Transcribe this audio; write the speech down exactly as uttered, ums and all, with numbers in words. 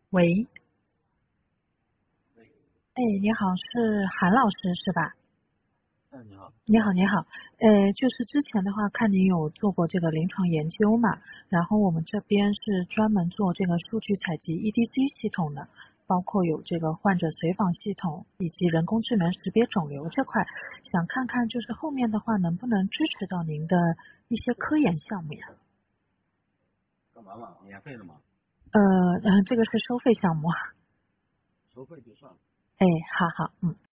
喂， 喂， 哎，你好，是韩老师是吧？ 哎，你好， 你好，你好，呃，就是之前的话，看您有做过这个临床研究嘛，然后我们这边是专门做这个数据采集 E D C 系统的，包括有这个患者随访系统以及人工智能识别肿瘤这块，想看看就是后面的话能不能支持到您的一些科研项目呀？ 干嘛嘛？免费的嘛， 呃，呃这个是收费项目。 收费就算了。 哎，好好，嗯。